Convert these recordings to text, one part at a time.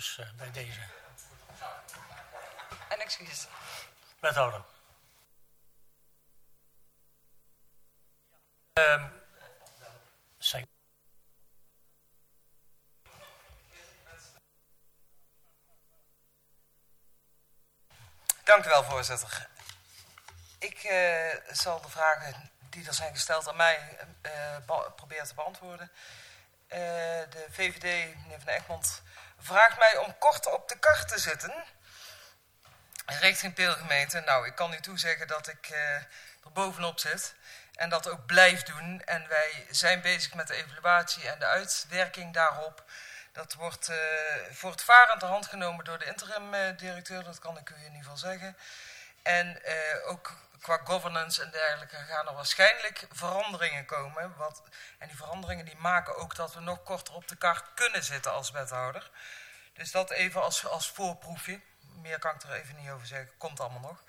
Dus bij deze. En excuses. Wethouder. Dank u wel, voorzitter. Ik zal de vragen die er zijn gesteld aan mij proberen te beantwoorden. De VVD, meneer Van Egmond, vraagt mij om kort op de kar te zitten richting Peelgemeente. Nou, ik kan u toezeggen dat ik er bovenop zit en dat ook blijf doen. En wij zijn bezig met de evaluatie en de uitwerking daarop. Dat wordt voortvarend de hand genomen door de interim-directeur, dat kan ik u in ieder geval zeggen. En ook qua governance en dergelijke gaan er waarschijnlijk veranderingen komen. En die veranderingen die maken ook dat we nog korter op de kar kunnen zitten als wethouder. Dus dat even als voorproefje. Meer kan ik er even niet over zeggen, komt allemaal nog.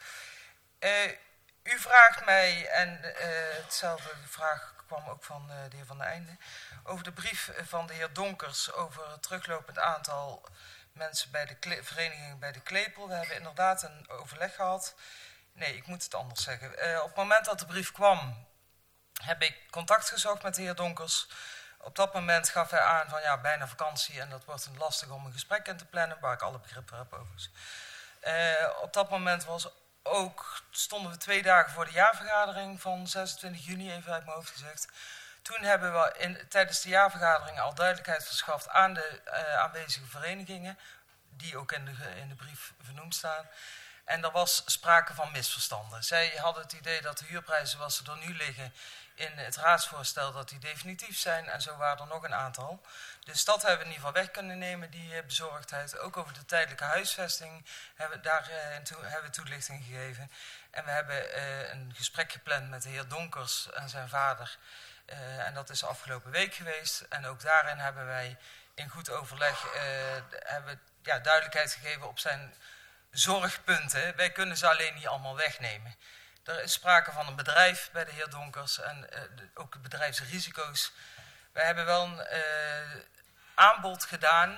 U vraagt mij, en hetzelfde vraag kwam ook van de heer Van der Einde, over de brief van de heer Donkers over het teruglopend aantal mensen bij de vereniging bij de Klepel. We hebben inderdaad een overleg gehad. Nee, ik moet het anders zeggen. Op het moment dat de brief kwam, heb ik contact gezocht met de heer Donkers. Op dat moment gaf hij aan van ja, bijna vakantie en dat wordt lastig om een gesprek in te plannen, waar ik alle begrip voor heb overigens. Op dat moment stonden we 2 dagen voor de jaarvergadering van 26 juni, even uit mijn hoofd gezegd. Toen hebben we tijdens de jaarvergadering al duidelijkheid verschaft aan de aanwezige verenigingen, die ook in de brief vernoemd staan. En er was sprake van misverstanden. Zij hadden het idee dat de huurprijzen zoals ze er nu liggen in het raadsvoorstel, dat die definitief zijn. En zo waren er nog een aantal. Dus dat hebben we in ieder geval weg kunnen nemen, die bezorgdheid. Ook over de tijdelijke huisvesting hebben we toelichting gegeven. En we hebben een gesprek gepland met de heer Donkers en zijn vader. En dat is afgelopen week geweest. En ook daarin hebben wij in goed overleg duidelijkheid gegeven op zijn zorgpunten. Wij kunnen ze alleen niet allemaal wegnemen. Er is sprake van een bedrijf bij de heer Donkers en ook de bedrijfsrisico's. Wij hebben wel een aanbod gedaan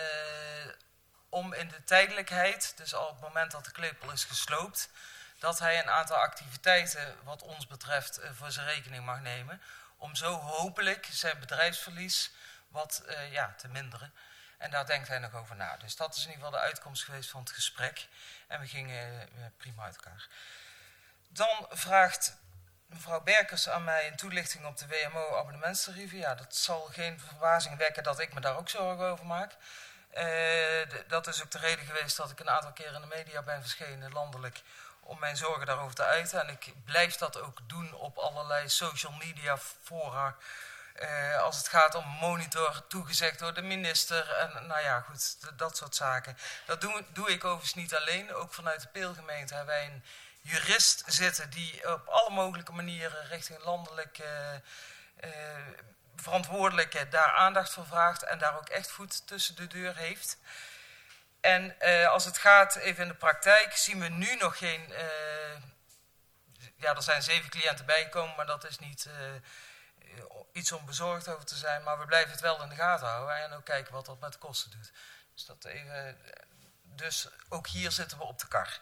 om in de tijdelijkheid, dus al op het moment dat de Klepel is gesloopt, dat hij een aantal activiteiten wat ons betreft voor zijn rekening mag nemen. Om zo hopelijk zijn bedrijfsverlies wat te minderen. En daar denkt hij nog over na. Dus dat is in ieder geval de uitkomst geweest van het gesprek. En we gingen prima uit elkaar. Dan vraagt mevrouw Berkers aan mij een toelichting op de WMO-abonnementstarieven. Ja, dat zal geen verbazing wekken dat ik me daar ook zorgen over maak. Dat is ook de reden geweest dat ik een aantal keer in de media ben verschenen, landelijk, om mijn zorgen daarover te uiten. En ik blijf dat ook doen op allerlei social media fora. Als het gaat om monitor toegezegd door de minister en nou ja, goed, dat soort zaken. Dat doe ik overigens niet alleen. Ook vanuit de Peelgemeente hebben wij een jurist zitten die op alle mogelijke manieren richting landelijke verantwoordelijke daar aandacht voor vraagt en daar ook echt voet tussen de deur heeft. En als het gaat even in de praktijk zien we nu nog geen... er zijn 7 cliënten bijgekomen, maar dat is niet iets om bezorgd over te zijn. Maar we blijven het wel in de gaten houden en ook kijken wat dat met de kosten doet. Dus ook hier zitten we op de kar.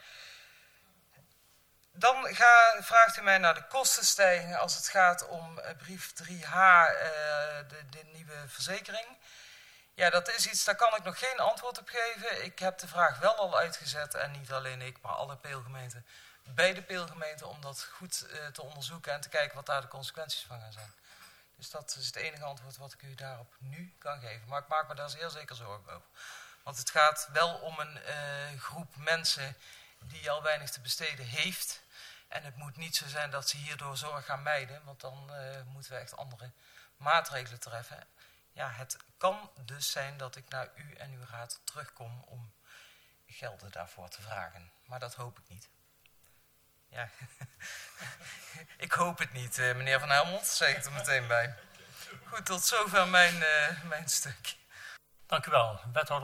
Dan vraagt u mij naar de kostenstijging als het gaat om brief 3H, de nieuwe verzekering. Ja, dat is iets, daar kan ik nog geen antwoord op geven. Ik heb de vraag wel al uitgezet, en niet alleen ik, maar alle Peelgemeenten, bij de Peelgemeenten, om dat goed te onderzoeken en te kijken wat daar de consequenties van gaan zijn. Dus dat is het enige antwoord wat ik u daarop nu kan geven. Maar ik maak me daar zeer zeker zorgen over. Want het gaat wel om een groep mensen die al weinig te besteden heeft. En het moet niet zo zijn dat ze hierdoor zorg gaan mijden, want dan moeten we echt andere maatregelen treffen. Ja, het kan dus zijn dat ik naar u en uw raad terugkom om gelden daarvoor te vragen. Maar dat hoop ik niet. Ja, ik hoop het niet, meneer Van Helmond, zeg ik er meteen bij. Goed, tot zover mijn stuk. Dank u wel, wethouder.